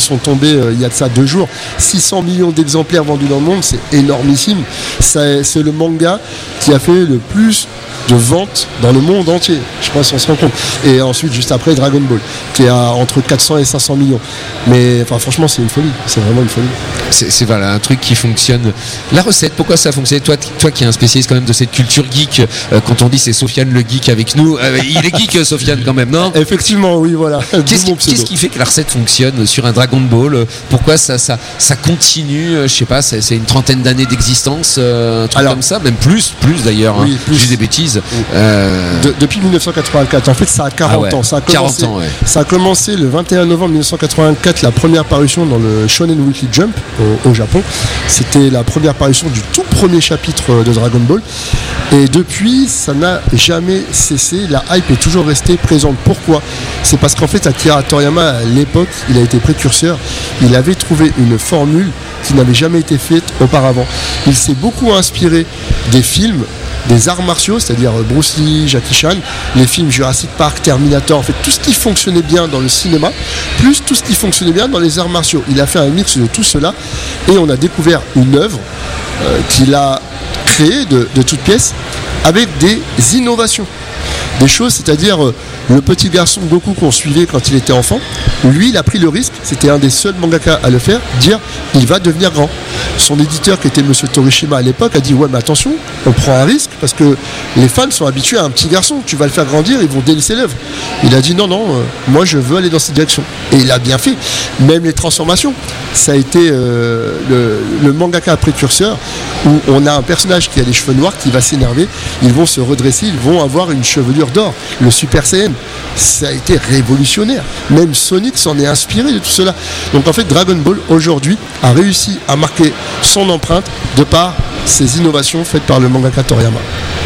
sont tombés il y a de ça 2 jours. 600 millions d'exemplaires vendus dans le monde, c'est énormissime. C'est le manga qui a fait le plus de ventes dans le monde entier. Je pense qu'on se rend compte. Et ensuite, juste après, Dragon Ball, qui est à entre 400 et 500 millions. Mais enfin, franchement, c'est une folie. C'est vraiment une folie. C'est voilà, un truc qui fonctionne. La recette, pourquoi ça fonctionne? Toi qui es un spécialiste quand même de cette culture geek, quand on dit c'est Sofiane le geek avec nous, il est geek Sofiane quand même, non? Effectivement, oui, voilà. Qu'est-ce qui fait que la recette fonctionne sur un Dragon Ball? Pourquoi ça continue? Je sais pas, c'est une trentaine d'années d'existence, un truc comme ça, même plus d'ailleurs. Oui, hein. Je dis des bêtises. Depuis 1984, en fait, ça a 40 ans. Ça a commencé le 21 novembre 1984, la première parution dans le Shonen Weekly Jump au Japon. C'était la première parution du tout premier chapitre de Dragon Ball. Et depuis, ça n'a jamais cessé. La hype est toujours restée présente. Pourquoi? C'est parce qu'en fait, Akira Toriyama, à l'époque, il a été précurseur. Il avait trouvé une formule qui n'avait jamais été faite auparavant. Il s'est beaucoup inspiré des films, des arts martiaux, c'est-à-dire Bruce Lee, Jackie Chan, les films Jurassic Park, Terminator, en fait tout ce qui fonctionnait bien dans le cinéma, plus tout ce qui fonctionnait bien dans les arts martiaux. Il a fait un mix de tout cela et on a découvert une œuvre qu'il a créée de toutes pièces avec des innovations. Des choses, c'est-à-dire le petit garçon Goku qu'on suivait quand il était enfant, lui il a pris le risque, c'était un des seuls mangaka à le faire, dire il va devenir grand. Son éditeur qui était Monsieur Torishima à l'époque a dit ouais mais attention, on prend un risque parce que les fans sont habitués à un petit garçon, tu vas le faire grandir, ils vont délaisser l'œuvre. Il a dit non, moi je veux aller dans cette direction. Et il a bien fait. Même les transformations, ça a été le mangaka précurseur où on a un personnage qui a les cheveux noirs qui va s'énerver, ils vont se redresser, ils vont avoir une chevelure d'or, le Super Saiyan. Ça a été révolutionnaire. Même Sonic s'en est inspiré de tout cela. Donc en fait, Dragon Ball aujourd'hui a réussi à marquer son empreinte de par ces innovations faites par le mangaka Toriyama.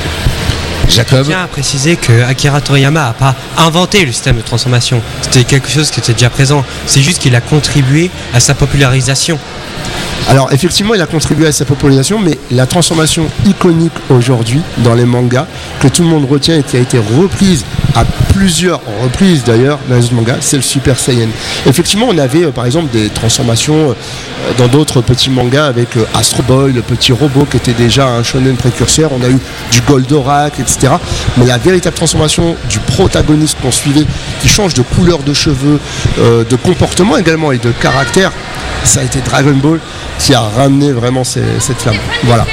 Jacob. Je tiens à préciser que Akira Toriyama n'a pas inventé le système de transformation. C'était quelque chose qui était déjà présent. C'est juste qu'il a contribué à sa popularisation. Alors effectivement il a contribué à sa popularisation, mais la transformation iconique aujourd'hui dans les mangas que tout le monde retient et qui a été reprise à plusieurs reprises d'ailleurs dans les autres mangas, c'est le Super Saiyan. Effectivement on avait par exemple des transformations dans d'autres petits mangas avec Astro Boy, le petit robot qui était déjà un shonen précurseur, on a eu du Goldorak, etc. Mais la véritable transformation du protagoniste qu'on suivait, qui change de couleur de cheveux, de comportement également et de caractère, ça a été Dragon Ball qui a ramené vraiment cette flamme. Voilà.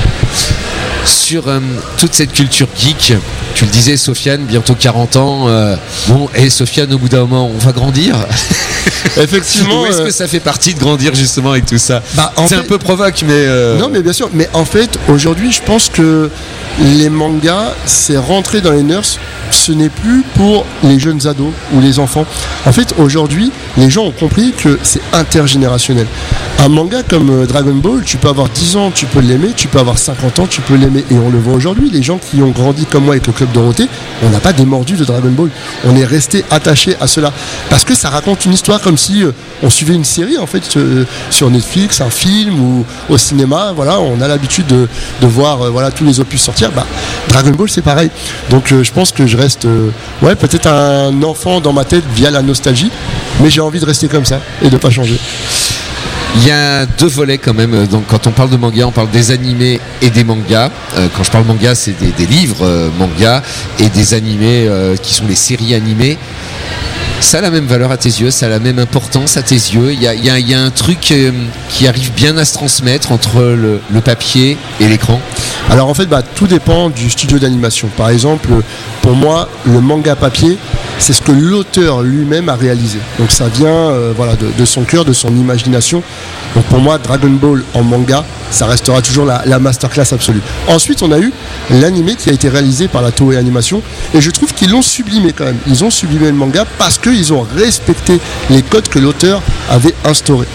Sur toute cette culture geek, tu le disais Sofiane, bientôt 40 ans, et Sofiane au bout d'un moment on va grandir. Effectivement. Ou est-ce que ça fait partie de grandir justement avec tout ça? C'est un peu provoque mais... Non mais bien sûr, mais en fait aujourd'hui je pense que les mangas c'est rentrer dans les nurses, ce n'est plus pour les jeunes ados ou les enfants. En fait aujourd'hui les gens ont compris que c'est intergénérationnel. Un manga comme Dragon Ball, tu peux avoir 10 ans, tu peux l'aimer, tu peux avoir 50 ans, tu peux l'aimer. Et on le voit aujourd'hui, les gens qui ont grandi comme moi avec le Club Dorothée, on n'a pas démordu de Dragon Ball. On est resté attaché à cela. Parce que ça raconte une histoire comme si on suivait une série en fait sur Netflix, un film ou au cinéma. Voilà, on a l'habitude de voir tous les opus sortir. Dragon Ball c'est pareil. Donc je pense que je reste peut-être un enfant dans ma tête via la nostalgie, mais j'ai envie de rester comme ça et de ne pas changer. Il y a 2 volets quand même, donc quand on parle de manga, on parle des animés et des mangas. Quand je parle manga, c'est des livres manga et des animés qui sont les séries animées. Ça a la même valeur à tes yeux, ça a la même importance à tes yeux. Il y a un truc qui arrive bien à se transmettre entre le papier et l'écran. Alors en fait, tout dépend du studio d'animation. Par exemple, pour moi, le manga papier, c'est ce que l'auteur lui-même a réalisé. Donc ça vient de son cœur, de son imagination. Donc pour moi, Dragon Ball en manga, ça restera toujours la masterclass absolue. Ensuite, on a eu l'animé qui a été réalisé par la Toei Animation. Et je trouve qu'ils l'ont sublimé quand même. Ils ont sublimé le manga parce qu'ils ont respecté les codes que l'auteur avait instaurés.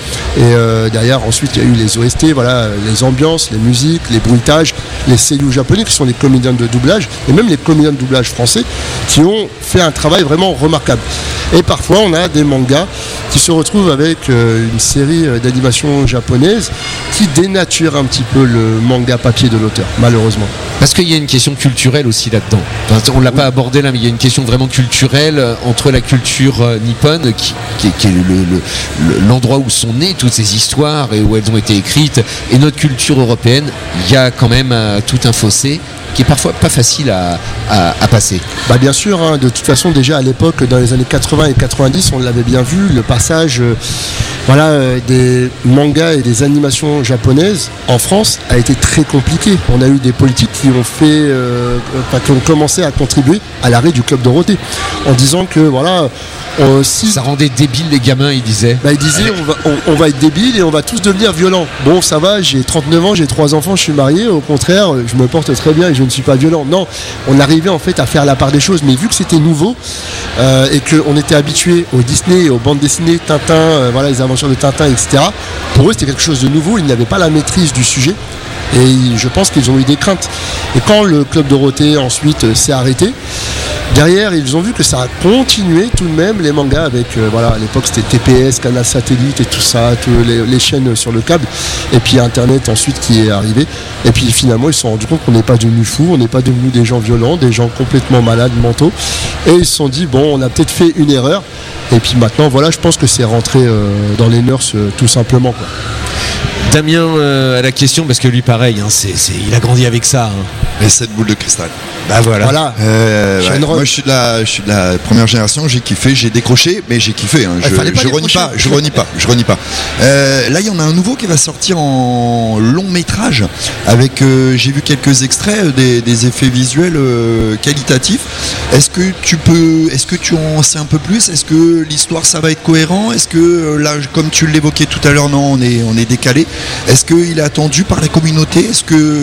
Et derrière, ensuite, il y a eu les OST, les ambiances, les musiques, les bruitages, les seiyuu japonais qui sont les comédiens de doublage, et même les comédiens de doublage français qui ont fait un travail vraiment remarquable. Et parfois, on a des mangas qui se retrouvent avec une série d'animation japonaise qui dénature un petit peu le manga papier de l'auteur, malheureusement. Parce qu'il y a une question culturelle aussi là-dedans. Enfin, on ne l'a pas abordé là, mais il y a une question vraiment culturelle entre la culture nippone, qui est l'endroit où sont nées toutes ces histoires et où elles ont été écrites et notre culture européenne, il y a quand même tout un fossé qui est parfois pas facile à passer. Bien sûr, hein, de toute façon déjà à l'époque, dans les années 80 et 90, on l'avait bien vu, le passage des mangas et des animations japonaises en France a été très compliqué. On a eu des politiques qui ont commencé à contribuer à l'arrêt du Club Dorothée en disant que ça rendait débile les gamins, ils disaient. Ils disaient on va être débiles et on va tous devenir violents. Bon, ça va, j'ai 39 ans, j'ai 3 enfants, je suis marié, au contraire, je me porte très bien et je ne suis pas violent. Non, on arrivait en fait à faire la part des choses, mais vu que c'était nouveau et qu'on était habitué au Disney et aux bandes dessinées, Tintin, les aventures de Tintin, etc. Pour eux, c'était quelque chose de nouveau, ils n'avaient pas la maîtrise du sujet. Et je pense qu'ils ont eu des craintes. Et quand le Club Dorothée ensuite s'est arrêté, derrière ils ont vu que ça a continué tout de même les mangas avec, à l'époque c'était TPS, Canal Satellite et tout ça, toutes les chaînes sur le câble. Et puis Internet ensuite qui est arrivé. Et puis finalement ils se sont rendus compte qu'on n'est pas devenus fous, on n'est pas devenus des gens violents, des gens complètement malades mentaux. Et ils se sont dit on a peut-être fait une erreur. Et puis maintenant je pense que c'est rentré dans les mœurs tout simplement, quoi. Damien à la question, parce que lui pareil, il a grandi avec ça. Et cette boule de cristal. Voilà. Moi je suis de la première génération, j'ai kiffé, j'ai décroché, mais j'ai kiffé. Hein. Je renie pas. Là il y en a un nouveau qui va sortir en long métrage avec, j'ai vu quelques extraits, des effets visuels qualitatifs. Est-ce que tu en sais un peu plus? Est-ce que l'histoire ça va être cohérent? Est-ce que là, comme tu l'évoquais tout à l'heure, non, on est décalé? Est-ce qu'il est attendu par la communauté? Est-ce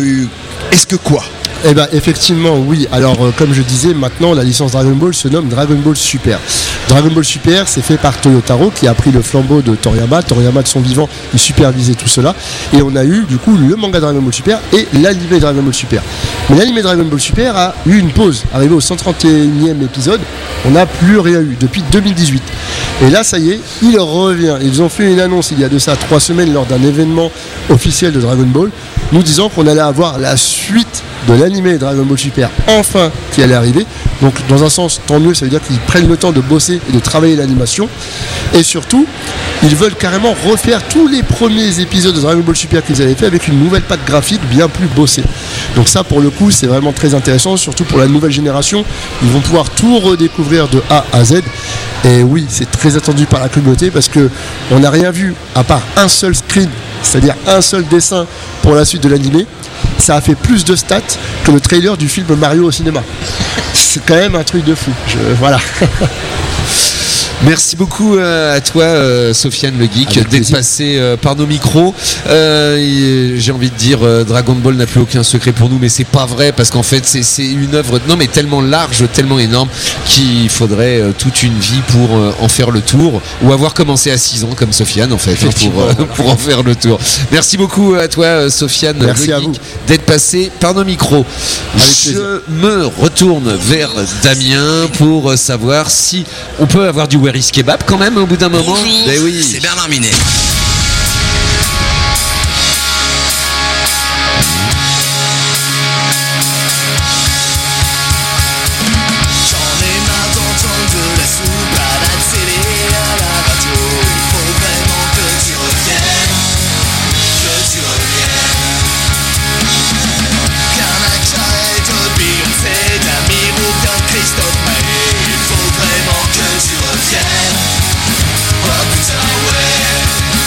que quoi? Effectivement, oui. Alors, comme je disais, maintenant, la licence Dragon Ball se nomme Dragon Ball Super. Dragon Ball Super, c'est fait par Toyotaro, qui a pris le flambeau de Toriyama. Toriyama, de son vivant, il supervisait tout cela. Et on a eu, du coup, le manga Dragon Ball Super et l'animé Dragon Ball Super. Mais l'animé Dragon Ball Super a eu une pause. Arrivé au 131e épisode, on n'a plus rien eu depuis 2018. Et là, ça y est, il revient. Ils ont fait une annonce il y a de ça 3 semaines lors d'un événement officiel de Dragon Ball, nous disant qu'on allait avoir la suite de l'animé Dragon Ball Super enfin qui allait arriver. Donc dans un sens tant mieux, ça veut dire qu'ils prennent le temps de bosser et de travailler l'animation. Et surtout, ils veulent carrément refaire tous les premiers épisodes de Dragon Ball Super qu'ils avaient fait avec une nouvelle patte graphique bien plus bossée. Donc ça pour le coup c'est vraiment très intéressant, surtout pour la nouvelle génération. Ils vont pouvoir tout redécouvrir de A à Z. Et oui, c'est très attendu par la communauté parce que on n'a rien vu à part un seul screen, c'est-à-dire un seul dessin pour la suite de l'animé. Ça a fait plus de stats que le trailer du film Mario au cinéma. C'est quand même un truc de fou. Voilà. Merci beaucoup à toi Sofiane le Geek d'être passé par nos micros. J'ai envie de dire Dragon Ball n'a plus aucun secret pour nous, mais c'est pas vrai parce qu'en fait c'est une œuvre mais tellement large, tellement énorme qu'il faudrait toute une vie pour en faire le tour, ou avoir commencé à 6 ans comme Sofiane en fait pour en faire le tour. Merci beaucoup à toi Sofiane le Geek d'être passé par nos micros. Je me retourne vers Damien pour savoir si on peut avoir du Where is Kebab quand même au bout d'un moment. Bonjour, oui. C'est Bernard Minet. Oh putain ouais.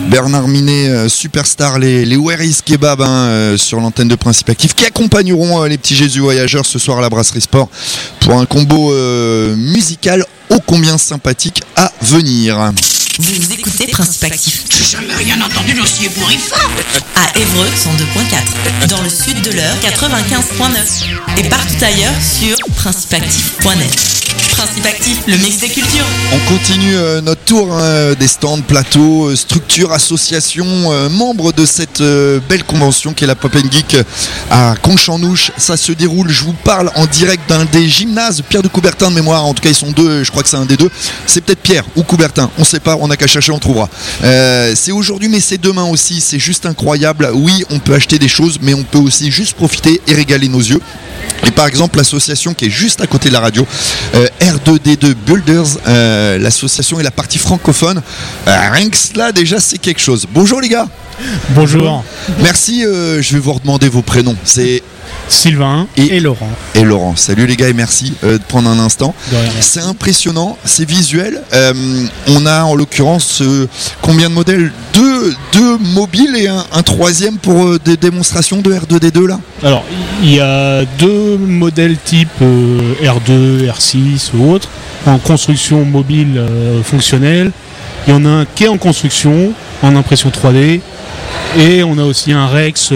Bernard Minet, Superstar, les Where is Kebab sur l'antenne de Principe Actif, qui accompagneront les petits Jésus voyageurs ce soir à la Brasserie Sport pour un combo musical ô combien sympathique à venir. Vous écoutez Principe Actif. J'ai jamais rien entendu d'aussi ébouriffant. À Évreux 102.4, dans le sud de l'Eure 95.9 et partout ailleurs sur principeactif.net. Principe Actif, le mix des cultures. On continue notre tour des stands, plateaux, structures, associations, membres de cette belle convention qui est la Pop & Geek à Conchanouche. Ça se déroule, je vous parle en direct d'un des gymnases, Pierre de Coubertin de mémoire, en tout cas ils sont deux, je crois que c'est un des deux. C'est peut-être Pierre ou Coubertin, on sait pas, on n'a qu'à chercher, on trouvera. C'est aujourd'hui mais c'est demain aussi, c'est juste incroyable. Oui, on peut acheter des choses mais on peut aussi juste profiter et régaler nos yeux. Et par exemple l'association qui est juste à côté de la radio, R2D2 Builders, l'association et la partie francophone, rien que cela déjà c'est quelque chose. Bonjour les gars. Bonjour. Merci, je vais vous redemander vos prénoms. C'est Sylvain et Laurent. Et Laurent. Salut les gars et merci de prendre un instant. C'est impressionnant, c'est visuel. On a en l'occurrence combien de modèles, deux mobiles et un troisième pour des démonstrations de R2D2 là. Alors il y a deux modèles type R2, R6 ou autre en construction mobile fonctionnelle. Il y en a un qui est en construction en impression 3D. Et on a aussi un Rex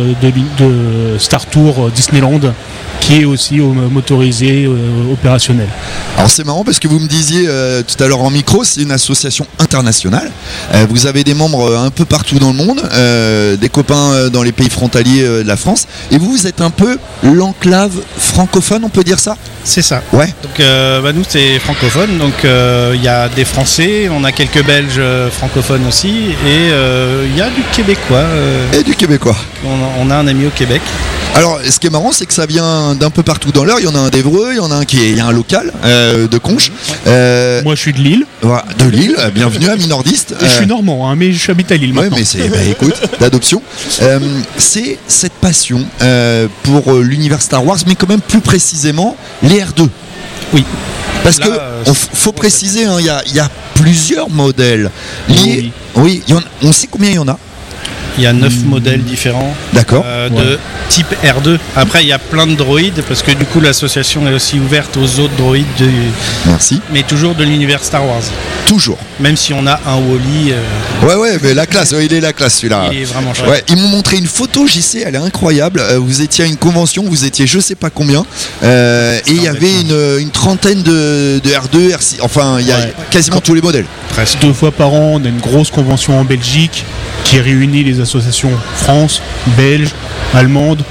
de Star Tour Disneyland qui est aussi motorisé, opérationnel. Alors c'est marrant parce que vous me disiez tout à l'heure en micro, c'est une association internationale. Vous avez des membres un peu partout dans le monde, des copains dans les pays frontaliers de la France. Et vous êtes un peu l'enclave francophone, on peut dire ça ? C'est ça. Ouais. Donc nous c'est francophone, donc il y a des Français, on a quelques Belges francophones aussi, et il y a du Québécois. Et du Québécois. On a un ami au Québec. Alors, ce qui est marrant, c'est que ça vient d'un peu partout dans l'Eure. Il y en a un d'Évreux, il y en a un il y a un local de Conches. Moi, je suis de Lille. Voilà, de Lille. Bienvenue, ami nordiste. Je suis normand, hein, mais j'habite à Lille maintenant. Ouais, mais c'est, écoute, d'adoption. C'est cette passion pour l'univers Star Wars, mais quand même plus précisément les R2. Oui. Parce que faut préciser, il y a plusieurs modèles. Oui, on sait combien il y en a. Il y a 9 modèles différents. D'accord. De type R2. Après, il y a plein de droïdes parce que du coup, l'association est aussi ouverte aux autres droïdes. Merci. Mais toujours de l'univers Star Wars. Toujours. Même si on a un Wall-E. Ouais, mais la classe, il est la classe celui-là. Il est vraiment chouette. Ouais, ils m'ont montré une photo, JC, elle est incroyable. Vous étiez à une convention, vous étiez je sais pas combien. Et il y avait une trentaine de R2, R6. Enfin, il y a quasiment tous les modèles. Presque 2 fois par an, on a une grosse convention en Belgique qui réunit les associations France, belge, allemande,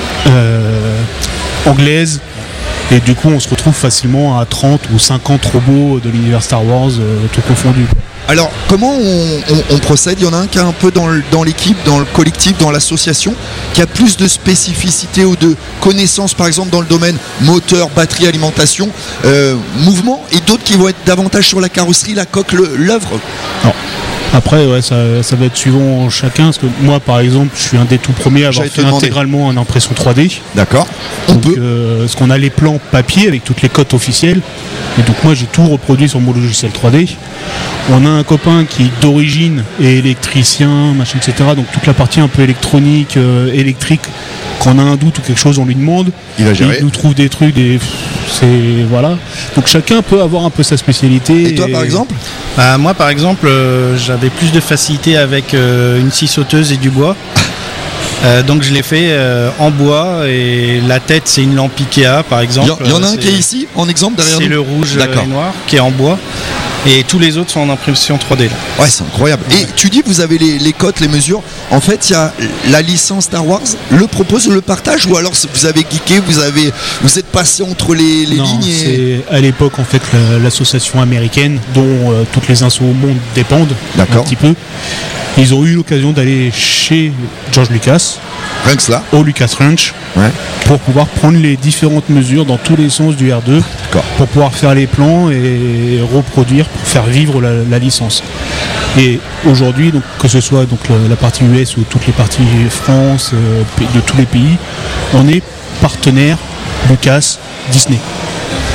anglaise. Et du coup, on se retrouve facilement à 30 ou 50 robots de l'univers Star Wars, tout confondu. Alors, comment on procède ? Il y en a un qui est un peu dans l'équipe, dans le collectif, dans l'association, qui a plus de spécificité ou de connaissances, par exemple, dans le domaine moteur, batterie, alimentation, mouvement, et d'autres qui vont être davantage sur la carrosserie, la coque, l'œuvre. Après, ça va être suivant chacun. Parce que moi, par exemple, je suis un des tout premiers à avoir fait intégralement en impression 3D. D'accord. Parce qu'on a les plans papier avec toutes les cotes officielles. Et donc moi, j'ai tout reproduit sur mon logiciel 3D. On a un copain qui est d'origine est électricien, machin, etc. Donc toute la partie un peu électronique, électrique, quand on a un doute ou quelque chose, on lui demande. Il va gérer. Il nous trouve des trucs, voilà. Donc chacun peut avoir un peu sa spécialité. Et toi, par exemple ? Moi, par exemple, j'avais plus de facilité avec une scie sauteuse et du bois. Donc je l'ai fait en bois et la tête c'est une lampe Ikea par exemple. Il y en a un qui est ici en exemple derrière nous. C'est le rouge et noir qui est en bois. Et tous les autres sont en impression 3D là. Ouais, c'est incroyable. Ouais. Et tu dis vous avez les cotes, les mesures. En fait, il y a la licence Star Wars, le propose, le partage, ou alors vous avez geeké, vous êtes passé entre les lignes. C'est à l'époque en fait l'association américaine dont toutes les insos au monde dépendent. D'accord. Un petit peu. Ils ont eu l'occasion d'aller chez George Lucas, au Lucas Ranch, pour pouvoir prendre les différentes mesures dans tous les sens du R2, pour pouvoir faire les plans et reproduire pour faire vivre la licence. Et aujourd'hui, donc, que ce soit donc, la partie US ou toutes les parties France, de tous les pays, on est partenaire Lucas, Disney.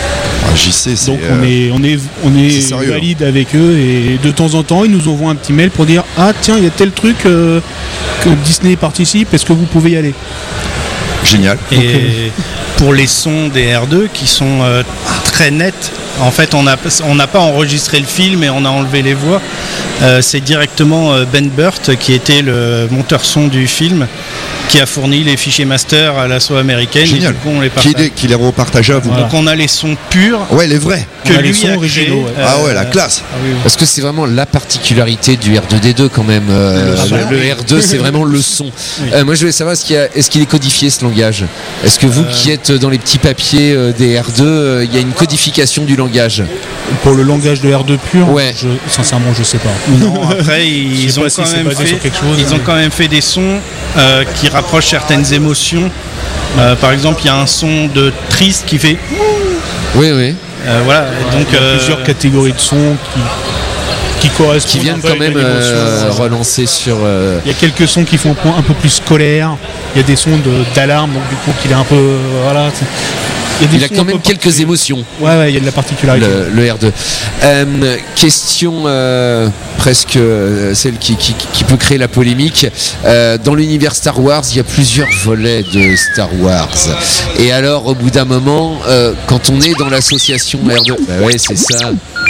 JC, donc on est valide avec eux et de temps en temps ils nous envoient un petit mail pour dire tiens il y a tel truc que Disney participe, est-ce que vous pouvez y aller? Génial. Et pour les sons des R2 qui sont très nets, en fait on n'a pas enregistré le film et on a enlevé les voix. C'est directement Ben Burt qui était le monteur son du film qui a fourni les fichiers master à l'assaut américaine. Génial. Et du coup, on les partage. Qui les repartage à vous. Voilà. Donc on a les sons purs. Ouais, les vrais. Que lui les sons originaux. La classe. Parce que c'est vraiment la particularité du R2D2 quand même. Le R2 c'est vraiment le son. Oui. Moi je voulais savoir est-ce qu'il est codifié ce langage? Est-ce que vous qui êtes dans les petits papiers des R2, il y a une codification du langage? Pour le langage de R2 pur, ouais. Sincèrement je sais pas. Non, après ils ont quand même fait des sons qui rapprochent certaines émotions. Par exemple, il y a un son de triste qui fait. Oui. Voilà. Donc il y a plusieurs catégories de sons qui correspondent. Qui viennent quand même relancer sur. Il y a quelques sons qui font un peu plus scolaire. Il y a des sons d'alarme, donc du coup qu'il est un peu voilà. Il a quand même quelques émotions. Ouais, il y a de la particularité. Le R2. Question presque celle qui peut créer la polémique. Dans l'univers Star Wars, il y a plusieurs volets de Star Wars. Et alors, au bout d'un moment, quand on est dans l'association R2, bah ouais, c'est ça.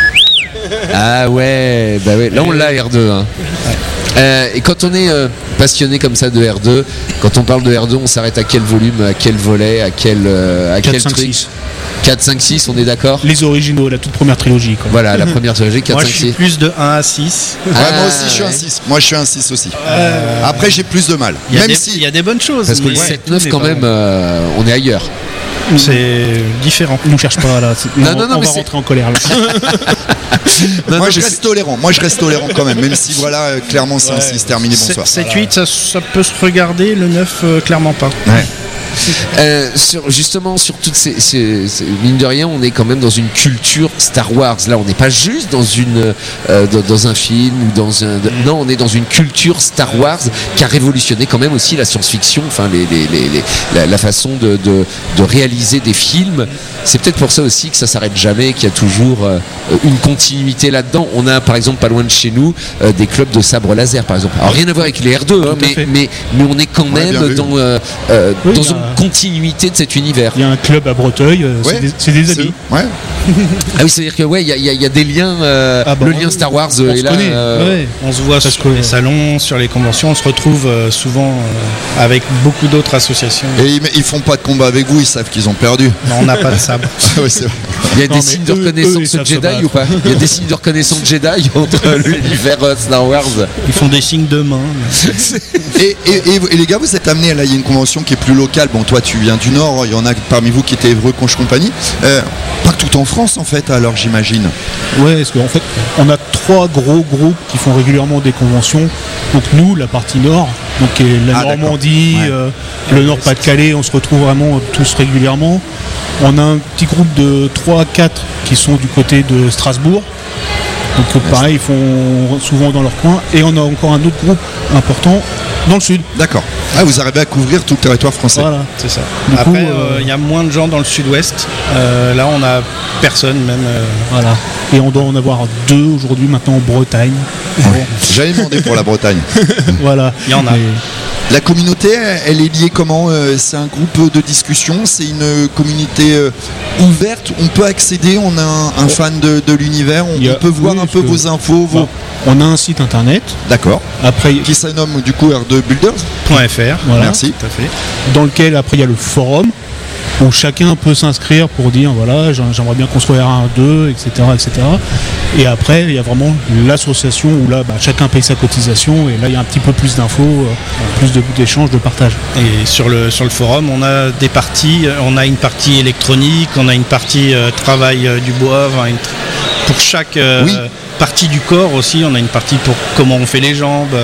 Ah ouais, bah ouais. Là on l'a R2. Hein. Et quand on est passionné comme ça de R2, quand on parle de R2, on s'arrête à quel volume, à quel volet, à quel 4, 5, truc 6. 4, 5, 6, on est d'accord? Les originaux, la toute première trilogie. Quoi. Voilà, la première trilogie, 4, moi, 5, 6. Moi je suis plus de 1 à 6. Moi aussi je suis un 6. Moi je suis un 6 aussi. Après j'ai plus de mal. Il y a des bonnes choses. Parce que le 7-9 quand même, on est ailleurs. C'est différent. On ne cherche pas là. Non, on va rentrer en colère là. Moi je reste tolérant. Moi je reste tolérant quand même. Même si voilà, clairement c'est un 6 terminé, bonsoir. 7-8 ça peut se regarder, le 9 clairement pas. Ouais. Justement sur toutes ces mine de rien, on est quand même dans une culture Star Wars. Là on n'est pas juste dans dans un film ou non, on est dans une culture Star Wars qui a révolutionné quand même aussi la science-fiction, enfin la façon de réaliser des films. C'est peut-être pour ça aussi que ça s'arrête jamais, qu'il y a toujours une continuité là-dedans. On a par exemple pas loin de chez nous des clubs de sabre laser par exemple. Alors rien à voir avec les R2 hein, mais on est quand même dans une continuité de cet univers. Il y a un club à Breteuil, c'est des amis. Ah oui, c'est-à-dire que il y a des liens, le lien Star Wars est là. On se voit sur les salons, sur les conventions, on se retrouve souvent avec beaucoup d'autres associations. Et ils font pas de combat avec vous, ils savent qu'ils ont perdu. Non, on n'a pas de sabre. Il y a des signes de reconnaissance Jedi ou pas? Il y a des signes de reconnaissance Jedi entre l'univers Star Wars. Ils font des signes de main. Et les gars, vous êtes amenés, là il y a une convention qui est plus locale. Bon, toi tu viens du Nord, il y en a parmi vous qui étaient Évreux, Conche compagnie. Pas tout en France en fait, alors j'imagine. Ouais, parce qu'en fait, on a 3 gros groupes qui font régulièrement des conventions. Donc nous, la partie Nord, donc la Normandie, le Nord-Pas-de-Calais, on se retrouve vraiment tous régulièrement. On a un petit groupe de 3 à 4 qui sont du côté de Strasbourg. Donc pareil, ils font souvent dans leur coin. Et on a encore un autre groupe important dans le sud. D'accord. Ah, vous arrivez à couvrir tout le territoire français. Voilà, c'est ça. Après, il y a moins de gens dans le sud-ouest. Là, on a personne même. Voilà. Et on doit en avoir 2 aujourd'hui maintenant en Bretagne. Ouais. J'allais demander pour la Bretagne. Voilà. Il y en a. La communauté, elle est liée comment? C'est un groupe de discussion, c'est une communauté ouverte, on peut accéder, on a un fan de l'univers, on peut voir un peu vos infos. On a un site internet. D'accord. Après, qui se nomme du coup r2builders.fr. Voilà. Merci. Tout à fait. Dans lequel après il y a le forum où chacun peut s'inscrire pour dire voilà j'aimerais bien construire un 2, etc., etc. Et après il y a vraiment l'association où là chacun paye sa cotisation et là il y a un petit peu plus d'infos, plus d'échanges, de partage. Et sur le forum on a des parties, on a une partie électronique, on a une partie travail du bois, pour chaque partie du corps aussi, on a une partie pour comment on fait les jambes,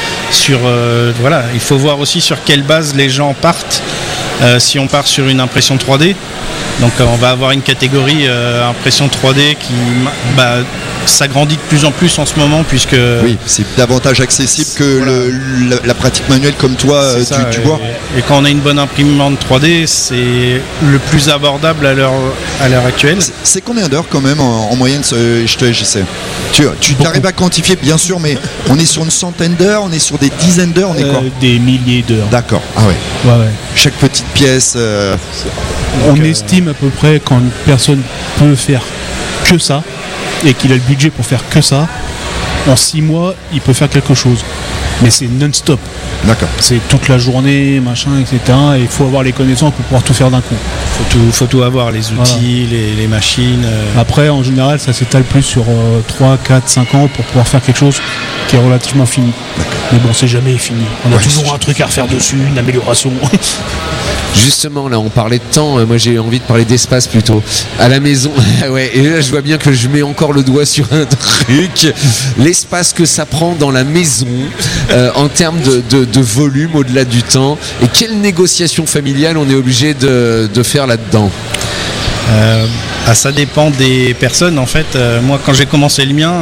voilà, il faut voir aussi sur quelle base les gens partent. Si on part sur une impression 3D, donc on va avoir une catégorie impression 3D qui ça grandit de plus en plus en ce moment puisque oui, c'est davantage accessible que la pratique manuelle comme toi tu vois. Et quand on a une bonne imprimante 3D, c'est le plus abordable à l'heure actuelle. C'est combien d'heures quand même en moyenne j'essaie. Tu t'arrives à quantifier bien sûr, mais on est sur une centaine d'heures, on est sur des dizaines d'heures, on est quoi? Des milliers d'heures. D'accord. Ah ouais. Chaque petite pièce. On estime à peu près quand une personne peut faire que ça et qu'il a le budget pour faire que ça, en 6 mois, il peut faire quelque chose. Mais c'est non-stop. D'accord. C'est toute la journée, machin, etc. Et il faut avoir les connaissances pour pouvoir tout faire d'un coup. Faut tout avoir, les outils, les machines. Après, en général, ça s'étale plus sur 3, 4, 5 ans pour pouvoir faire quelque chose qui est relativement fini. Mais bon, c'est jamais fini. On a toujours un truc à refaire dessus, une amélioration. Justement, là, on parlait de temps. Moi, j'ai envie de parler d'espace plutôt. À la maison, ouais. Et là, je vois bien que je mets encore le doigt sur un truc. L'espace que ça prend dans la maison, en termes de volume au-delà du temps. Et quelle négociation familiale on est obligé de faire là-dedans? Ça dépend des personnes. En fait, moi, quand j'ai commencé le mien,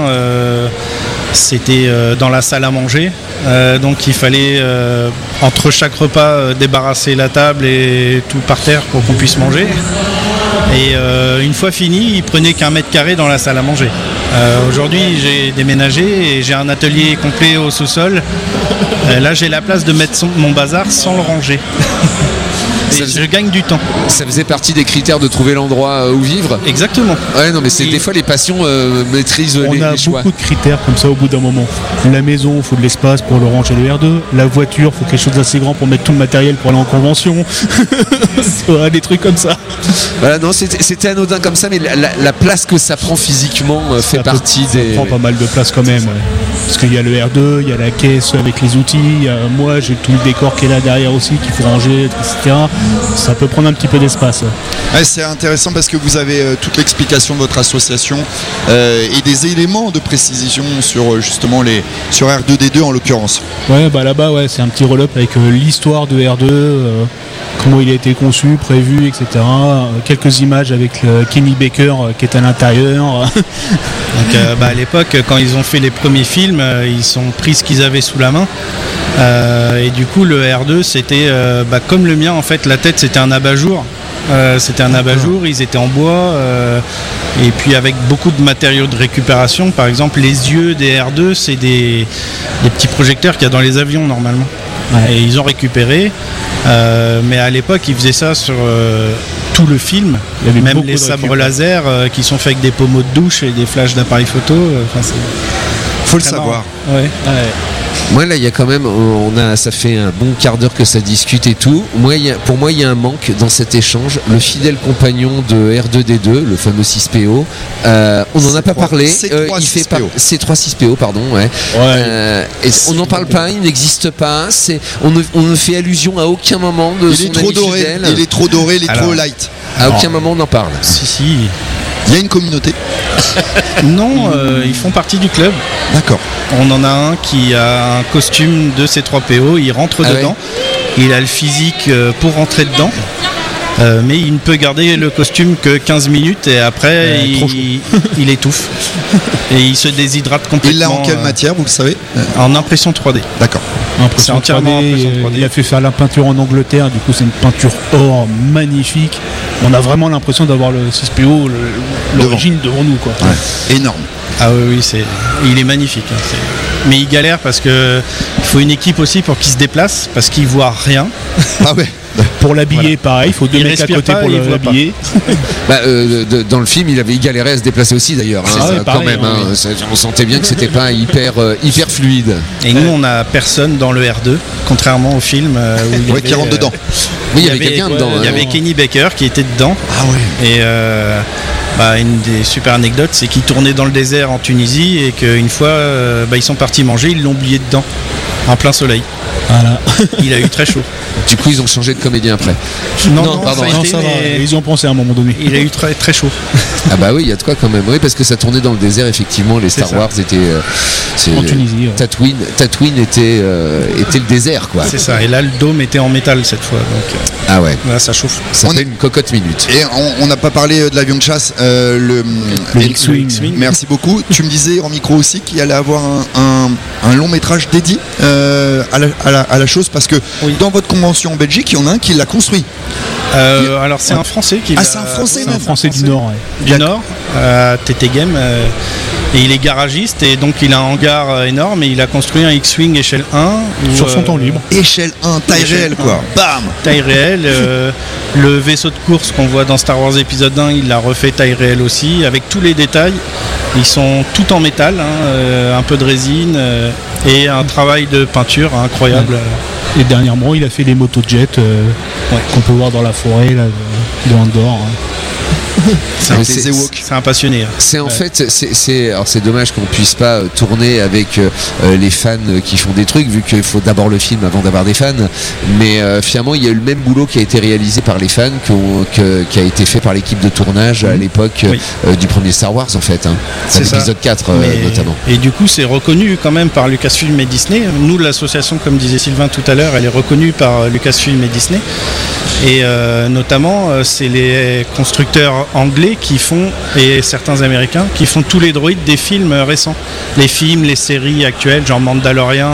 c'était dans la salle à manger. Donc il fallait entre chaque repas débarrasser la table et tout par terre pour qu'on puisse manger. Et une fois fini, il prenait qu'1 mètre carré dans la salle à manger. Aujourd'hui, j'ai déménagé et j'ai un atelier complet au sous-sol. Là, j'ai la place de mettre mon bazar sans le ranger. Je gagne du temps. Ça faisait partie des critères de trouver l'endroit où vivre. Exactement. Ouais, non, mais c'est des fois les passions maîtrisent les choix. On a beaucoup de critères comme ça au bout d'un moment. La maison, il faut de l'espace pour le ranger le R2. La voiture, il faut quelque chose d'assez grand pour mettre tout le matériel pour aller en convention. Des trucs comme ça. Voilà, non, c'était anodin comme ça, mais la place que ça prend physiquement fait partie des. Ça prend pas mal de place quand même. Ouais. Parce qu'il y a le R2, il y a la caisse avec les outils. Moi, j'ai tout le décor qui est là derrière aussi, qu'il faut ranger, etc. Ça peut prendre un petit peu d'espace. Ouais, c'est intéressant parce que vous avez toute l'explication de votre association et des éléments de précision sur justement sur R2D2 en l'occurrence. Ouais, bah là-bas, c'est un petit roll-up avec l'histoire de R2, comment il a été conçu, prévu, etc. Quelques images avec Kenny Baker qui est à l'intérieur. Donc, à l'époque, quand ils ont fait les premiers films, ils ont pris ce qu'ils avaient sous la main. Et du coup, le R2, c'était comme le mien, en fait, la tête, c'était un abat-jour. Ils étaient en bois, et puis avec beaucoup de matériaux de récupération. Par exemple, les yeux des R2, c'est des petits projecteurs qu'il y a dans les avions, normalement. Ouais. Et ils ont récupéré, mais à l'époque, ils faisaient ça sur tout le film. Même les sabres laser qui sont faits avec des pommeaux de douche et des flashs d'appareils photo. Faut le savoir. Ouais. Moi là il y a quand même, ça fait un bon quart d'heure que ça discute et tout. Pour moi il y a un manque dans cet échange. Le fidèle compagnon de R2D2, le fameux 6PO, on n'en a pas parlé. C'est 3-6PO, pardon. Ouais. On n'en parle pas, il n'existe pas. On ne fait allusion à aucun moment de son ami fidèle. Il est trop doré, il est trop light. À aucun moment on en parle. Si. Il y a une communauté? Non, ils font partie du club. D'accord. On en a un qui a un costume de C3PO, il rentre dedans. Ouais. Il a le physique pour rentrer dedans. Mais il ne peut garder le costume que 15 minutes et après il étouffe. Et il se déshydrate complètement. Il l'a en quelle matière, vous le savez? En impression 3D. D'accord. C'est entièrement impression 3D. Il a fait faire la peinture en Angleterre, du coup c'est une peinture or magnifique. On a vraiment l'impression d'avoir le 6PO, l'origine devant nous, quoi. Ouais. Énorme. Ah oui, il est magnifique. Mais il galère parce que il faut une équipe aussi pour qu'il se déplace, parce qu'il voit rien. Ah ouais. Pour l'habiller, pareil, il faut 2 mecs à côté pour l'habiller. Dans le film, il galérait à se déplacer aussi d'ailleurs. On sentait bien que c'était pas hyper fluide. Et nous, on n'a personne dans le R2, contrairement au film où qui rentre dedans. Oui, il y avait quelqu'un dedans. Il y avait Kenny Baker qui était dedans. Ah ouais. Et une des super anecdotes, c'est qu'ils tournaient dans le désert en Tunisie et qu'une fois, ils sont partis manger, ils l'ont oublié dedans. En plein soleil. Voilà. Il a eu très chaud. Du coup, ils ont changé de comédien après. Non, pardon. Ça va. Ils y ont pensé à un moment donné. Il a eu très, très chaud. Ah bah oui, il y a de quoi quand même. Oui, parce que ça tournait dans le désert, effectivement. Les Star Wars étaient... en Tunisie. Ouais. Tatooine était le désert, quoi. C'est ça. Et là, le dôme était en métal cette fois. Donc, ah ouais. Là, ça chauffe. Ça fait une cocotte minute. Et on n'a pas parlé de l'avion de chasse, le X-Wing. Merci beaucoup. Tu me disais en micro aussi qu'il allait avoir un long métrage dédié à la chose, parce que dans votre convention en Belgique, il y en a un qui l'a construit. Alors c'est un Français qui... c'est un Français, un Français du Nord. Ouais. Du Nord, TT Game. Et il est garagiste et donc il a un hangar énorme et il a construit un X-Wing échelle 1. Sur son temps libre. Échelle 1, taille réelle quoi. Bam. Taille réelle. Le vaisseau de course qu'on voit dans Star Wars épisode 1, il l'a refait taille réelle aussi, avec tous les détails. Ils sont tout en métal, un peu de résine et un travail de peinture incroyable. Ouais. Et dernièrement, il a fait les motojets qu'on peut voir dans la forêt là, de Andorre. C'est un passionné. C'est en fait, c'est dommage qu'on puisse pas tourner avec les fans qui font des trucs, vu qu'il faut d'abord le film avant d'avoir des fans. Mais finalement, il y a eu le même boulot qui a été réalisé par les fans qui a été fait par l'équipe de tournage à l'époque du premier Star Wars, en fait. C'est l'épisode 4 notamment. Et du coup, c'est reconnu quand même par Lucasfilm et Disney. Nous, l'association, comme disait Sylvain tout à l'heure, elle est reconnue par Lucasfilm et Disney. Et notamment, c'est les constructeurs anglais qui font, et certains américains, qui font tous les droïdes des films récents. Les films, les séries actuelles, genre Mandalorian,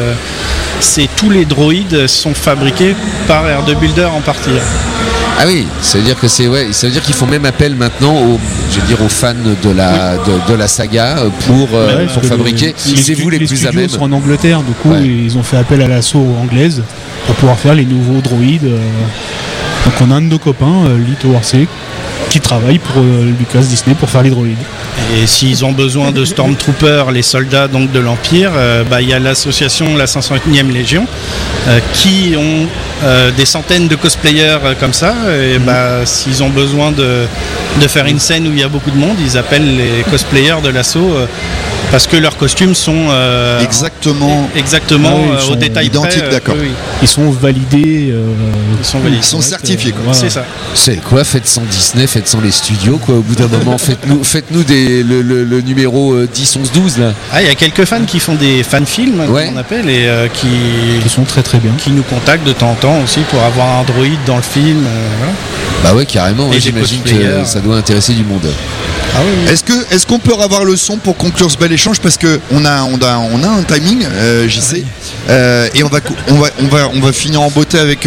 tous les droïdes sont fabriqués par R2Builder en partie. Ah oui, ça veut dire que ça veut dire qu'ils font même appel maintenant aux fans de la saga pour fabriquer. C'est vous les plus à même. Les studios sont en Angleterre, du coup ils ont fait appel à l'assaut anglaise pour pouvoir faire les nouveaux droïdes. Donc on a un de nos copains, Lito Arce, qui travaille pour Lucas Disney pour faire les droïdes. Et s'ils ont besoin de Stormtroopers, les soldats donc de l'Empire, il y a l'association la 501e Légion qui ont des centaines de cosplayers comme ça. Et s'ils ont besoin de faire une scène où il y a beaucoup de monde, ils appellent les cosplayers de l'assaut. Parce que leurs costumes sont exactement au détail identiques, d'accord. Oui. Ils sont validés. Ils sont certifiés. Voilà. C'est ça. C'est quoi? Faites sans Disney, faites sans les studios, quoi. Au bout d'un moment, faites-nous le numéro 10, 11, 12 là. Il y a quelques fans qui font des fan-films, qu'on appelle, et qui sont très très bien. Qui nous contactent de temps en temps aussi pour avoir un droïde dans le film. Voilà. Bah ouais, carrément. J'imagine que ça doit intéresser du monde. Ah oui. Est-ce qu'on peut avoir le son pour conclure ce bel échange, parce que on a un timing, j'y sais, et on va finir en beauté avec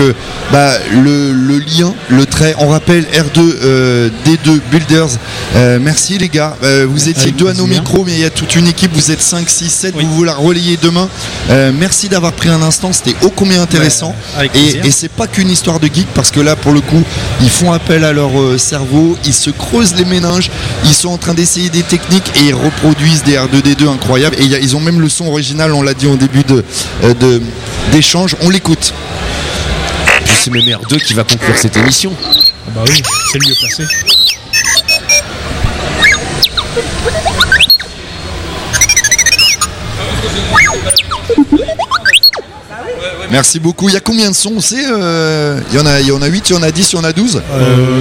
le lien, le trait. On rappelle R2 D2 Builders. Merci les gars. Vous étiez deux à nos micros, mais il y a toute une équipe. Vous êtes 5, 6, 7. Oui. Vous la relayez demain. Merci d'avoir pris un instant. C'était ô combien intéressant. Et c'est pas qu'une histoire de geek, parce que là, pour le coup, ils font appel à leur cerveau. Ils se creusent les méninges. Ils sont en train d'essayer des techniques et ils reproduisent des R2D2 incroyables. Et ils ont même le son original, on l'a dit au début d'échange. On l'écoute. Puis c'est même R2 qui va conclure cette émission. Bah oui, c'est le mieux placé. Merci beaucoup. Il y a combien de sons? On sait, il y en a 8, il y en a 10, il y en a 12